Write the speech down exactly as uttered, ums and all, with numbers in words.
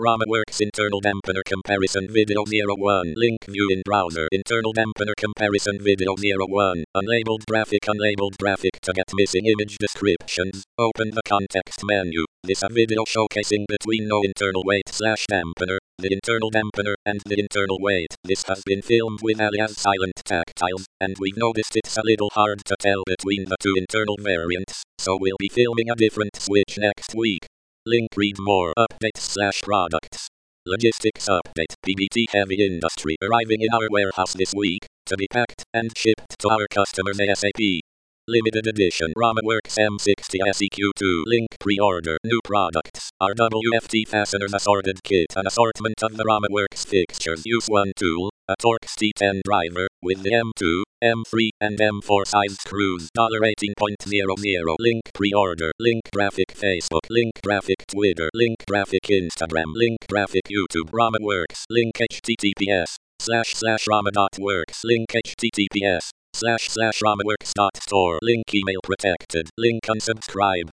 RamaWorks internal dampener comparison video zero one. Link view in browser. Internal dampener comparison video zero one. Unlabeled graphic. Unlabeled graphic to get missing image descriptions. Open the context menu. This a video showcasing between no internal weight slash dampener, the internal dampener, and the internal weight. This has been filmed with alias silent tactiles, and we've noticed it's a little hard to tell between the two internal variants, so we'll be filming a different switch next week. Link read more updates slash products. Logistics update. P B T Heavy Industry arriving in our warehouse this week, to be packed and shipped to our customers ASAP. Limited edition RamaWorks M sixty S E Q two. Link pre-order. New products. R W F T fasteners assorted kit. An assortment of the RamaWorks fixtures. Use one tool. A Torx T ten driver with the M two, M three, and M four size screws. eighteen hundred. Link pre-order. Link graphic Facebook. Link graphic Twitter. Link graphic Instagram. Link graphic YouTube. RamaWorks. Link https slash slash rama.works. Link https slash slash ramaworks.store. Link email protected. Link unsubscribe.